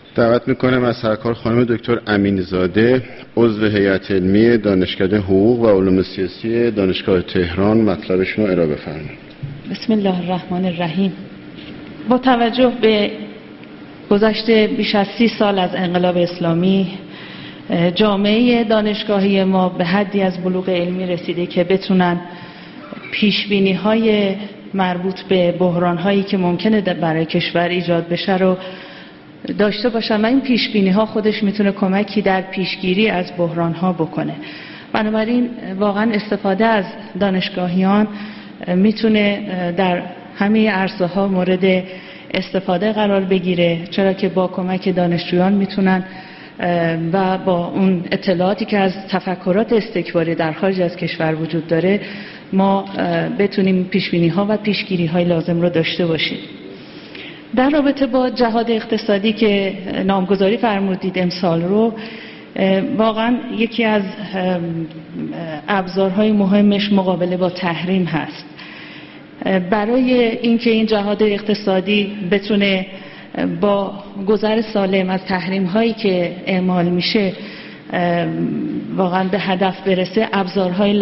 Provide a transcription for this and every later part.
دعوت میکنم از سرکار خانم دکتر امینزاده، عضو هیئت علمی دانشکده حقوق و علوم سیاسی دانشگاه تهران، مطلبشون رو ارائه بفرمایید. بسم الله الرحمن الرحیم. با توجه به گذشته بیش از 30 سال از انقلاب اسلامی، جامعه دانشگاهی ما به حدی از بلوغ علمی رسیده که بتونن پیشبینی‌های مربوط به بحران‌هایی که ممکنه برای کشور ایجاد بشه رو داشته باشن و این پیشبینی‌ها خودش میتونه کمکی در پیشگیری از بحران‌ها بکنه. بنابراین واقعا استفاده از دانشگاهیان میتونه در همه عرصه‌ها مورد استفاده قرار بگیره، چرا که با کمک دانشجویان میتونن و با اون اطلاعاتی که از تفکرات استکباری در خارج از کشور وجود داره ما بتونیم پیشبینی‌ها و پیشگیری‌های لازم رو داشته باشیم. در رابطه با جهاد اقتصادی که نامگذاری فرمودید امسال رو، واقعا یکی از ابزارهای مهمش مقابله با تحریم هست. برای اینکه این جهاد اقتصادی بتونه با گذر سالم از تحریم هایی که اعمال میشه واقعا به هدف برسه، ابزارهای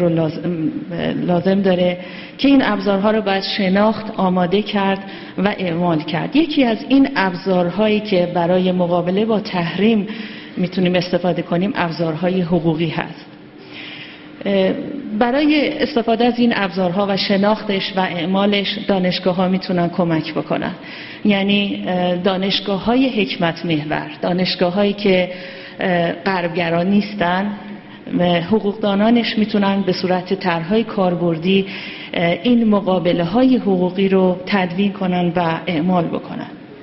لازم داره که این ابزارها رو باید شناخت، آماده کرد و اعمال کرد. یکی از این ابزارهایی که برای مقابله با تحریم میتونیم استفاده کنیم ابزارهای حقوقی هست. برای استفاده از این ابزارها و شناختش و اعمالش دانشگاه‌ها میتونن کمک بکنن. یعنی دانشگاه‌های حکمت محور، دانشگاه‌هایی که غربگرا نیستن، حقوقدانانش میتونن به صورت طرح‌های کاربردی این مقابله‌های حقوقی رو تدوین کنن و اعمال بکنن.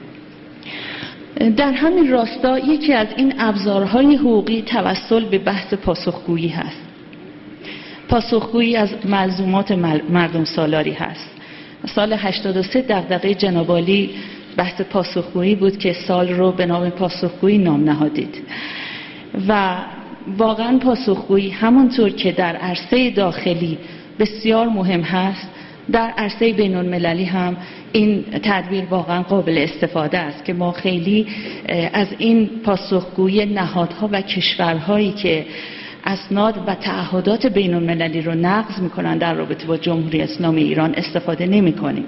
در همین راستا یکی از این ابزارهای حقوقی توسل به بحث پاسخگویی هست. پاسخگویی از ملزومات مردم سالاری هست. سال 83 دغدغه جناب عالی بحث پاسخگویی بود که سال رو به نام پاسخگویی نام نهادید و واقعا پاسخگویی همونطور که در عرصه داخلی بسیار مهم هست، در عرصه بین المللی هم این تدبیر واقعا قابل استفاده است که ما خیلی از این پاسخگویی نهادها و کشورهایی که اسناد و تعهدات بین المللی رو نقض میکنن در رابطه با جمهوری اسلامی ایران استفاده نمی کنیم.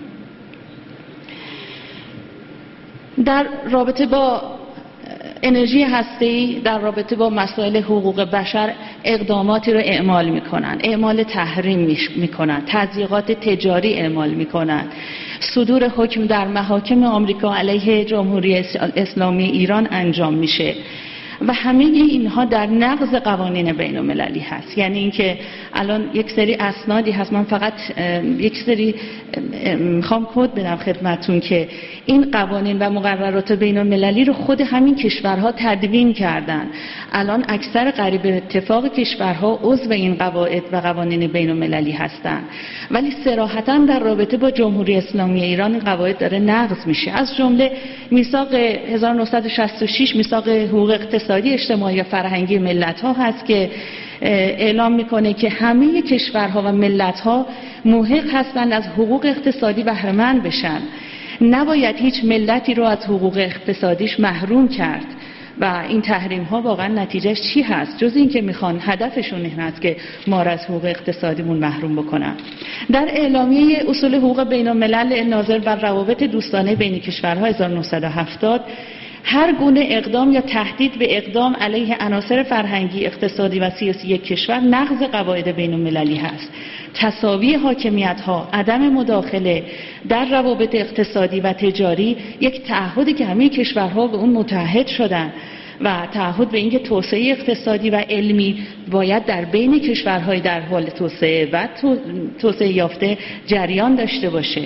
در رابطه با انرژی هسته‌ای، در رابطه با مسائل حقوق بشر اقداماتی رو اعمال میکنن، اعمال تحریم میکنن، تضییقات تجاری اعمال میکنن، صدور حکم در محاکم آمریکا علیه جمهوری اسلامی ایران انجام میشه و همه اینها در نقض قوانین بین المللی هست. یعنی اینکه الان یک سری اسنادی هست، من فقط یک سری میخوام کد بدم خدمتون که این قوانین و مقررات بین المللی رو خود همین کشورها تدوین کردن. الان اکثر قریب اتفاق کشورها عضو این قواعد و قوانین بین المللی هستن، ولی صراحتاً در رابطه با جمهوری اسلامی ایران این قواعد داره نقض میشه. از جمله میثاق 1966 میثاق حقوق اقتصادی، اجتماعی و فرهنگی ملت‌ها هست که اعلام میکنه که همه کشورها و ملت‌ها محق هستند از حقوق اقتصادی بهره مند بشن. نباید هیچ ملتی رو از حقوق اقتصادیش محروم کرد و این تحریم ها واقعا نتیجهش چی هست جز این که میخوان هدفشون این هست که ما را از حقوق اقتصادیمون محروم بکنن. در اعلامیه اصول حقوق بین الملل ناظر بر روابط دوستانه بین کشورها 1970 هر گونه اقدام یا تهدید به اقدام علیه عناصر فرهنگی، اقتصادی و سیاسی یک کشور نقض قواعد بین المللی هست. تساوی حاکمیت‌ها، عدم مداخله در روابط اقتصادی و تجاری یک تعهدی که همه کشورها به اون متحد شدن و تعهد به اینکه توسعه اقتصادی و علمی باید در بین کشورهای در حال توسعه و توسعه یافته جریان داشته باشه.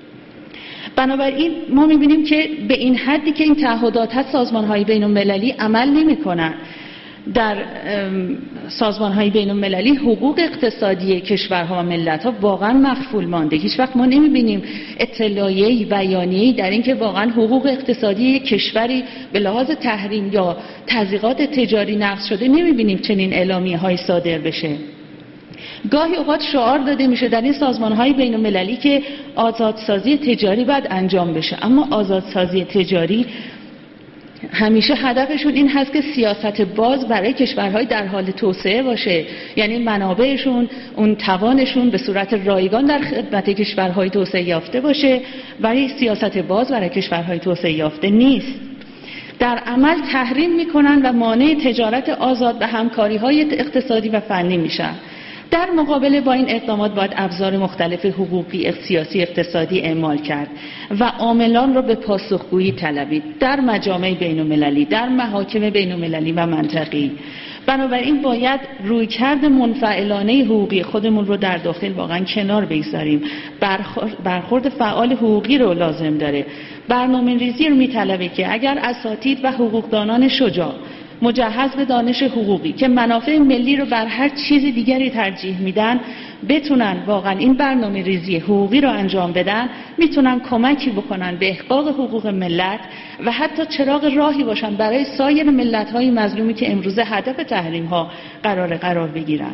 بنابراین ما می‌بینیم که به این حدی که این تعهدات هست سازمان‌های بین‌المللی عمل نمی‌کنند. در سازمان‌های بین‌المللی حقوق اقتصادی کشورها و ملت‌ها واقعا مخفول مانده. هیچ وقت ما نمی‌بینیم اطلاعیه‌ای، بیانیه‌ای در اینکه واقعا حقوق اقتصادی کشوری به لحاظ تحریم یا تضییقات تجاری نقض شده نمی‌بینیم چنین اعلامیه‌های صادر بشه. گاهی اوقات شعار داده میشه در این سازمان‌های بین‌المللی که آزادسازی تجاری باید انجام بشه، اما آزادسازی تجاری همیشه هدفشون این هست که سیاست باز برای کشورهای در حال توسعه باشه، یعنی منابعشون، اون توانشون به صورت رایگان در خدمت کشورهای توسعه یافته باشه، ولی سیاست باز برای کشورهای توسعه یافته نیست. در عمل تحریم میکنن و مانع تجارت آزاد و همکاری‌های اقتصادی و فنی میشن. در مقابله با این اقدامات باید ابزار مختلف حقوقی، سیاسی، اقتصادی اعمال کرد و عاملان را به پاسخگویی طلبید در مجامع بین‌المللی، در محاکم بین‌المللی و منطقه‌ای. بنابراین باید رویکرد منفعلانه حقوقی خودمون رو در داخل واقعا کنار بگذاریم. برخورد فعال حقوقی رو لازم داره. برنامه‌ریزی رو میطلبه که اگر اساتید و حقوقدانان شجاع مجهز به دانش حقوقی که منافع ملی رو بر هر چیز دیگری ترجیح میدن بتونن واقعا این برنامه ریزی حقوقی رو انجام بدن، میتونن کمکی بکنن به احقاق حقوق ملت و حتی چراغ راهی باشن برای سایر ملت‌های مظلومی که امروزه هدف تحریم‌ها قرار بگیرن.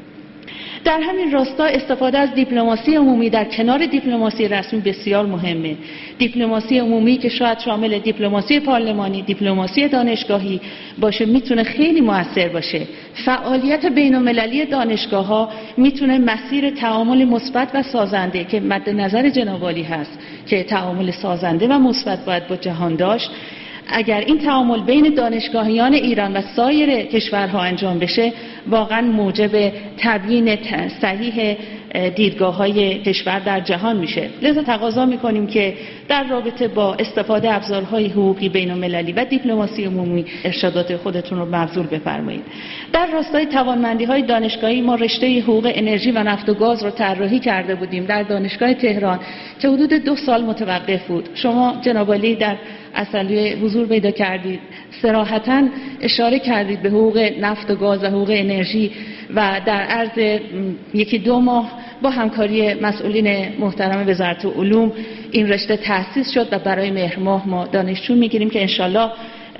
در همین راستا استفاده از دیپلماسی عمومی در کنار دیپلماسی رسمی بسیار مهمه. دیپلماسی عمومی که شاید شامل دیپلماسی پارلمانی، دیپلماسی دانشگاهی باشه میتونه خیلی موثر باشه. فعالیت بین‌المللی دانشگاه‌ها میتونه مسیر تعامل مثبت و سازنده که مد نظر جناب عالی هست که تعامل سازنده و مثبت باید با جهان داشت، اگر این تعامل بین دانشگاهیان ایران و سایر کشورها انجام بشه واقعا موجب تبیین صحیح دیدگاه‌های کشور در جهان میشه. لذا تقاضا میکنیم که در رابطه با استفاده ابزارهای حقوقی بین‌المللی و دیپلماسی عمومی ارشادات خودتون رو مبذول بفرمایید. در راستای توانمندی‌های دانشگاهی ما رشته حقوق انرژی و نفت و گاز رو طراحی کرده بودیم در دانشگاه تهران که حدود 2 سال متوقف بود. شما جناب عالی در اصلی حضور پیدا کردید، صراحتاً اشاره کردید به حقوق نفت و گاز و حقوق انرژی و در عرض 1-2 ماه با همکاری مسئولین محترم وزارت علوم این رشته تأسیس شد و برای مهر ماه ما دانشجو میگیریم که انشالله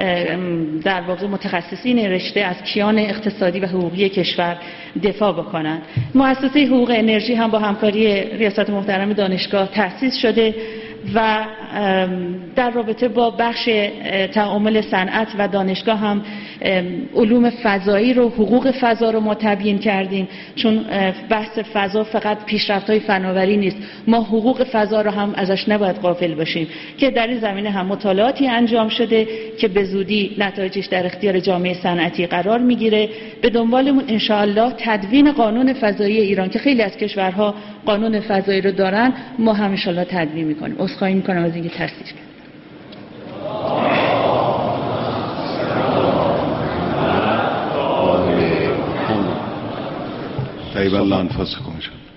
در واقع متخصصین رشته از کیان اقتصادی و حقوقی کشور دفاع بکنند. مؤسسه حقوق انرژی هم با همکاری ریاست محترم دانشگاه تأسیس شده و در رابطه با بخش تعامل صنعت و دانشگاه هم علوم فضایی رو، حقوق فضا رو ما تبیین کردیم، چون بحث فضا فقط پیشرفت‌های فناوری نیست، ما حقوق فضا رو هم ازش نباید غافل باشیم که در این زمینه هم مطالعاتی انجام شده که به زودی نتایجش در اختیار جامعه صنعتی قرار میگیره. به دنبالمون انشاءالله تدوین قانون فضایی ایران که خیلی از کشورها قانون فضایی رو دارن، ما هم انشاءالله تدوین میکنیم. عذرخواهی میکنم از اینکه تاثیر کرد. طيب الله أنفسكم إن شاء الله.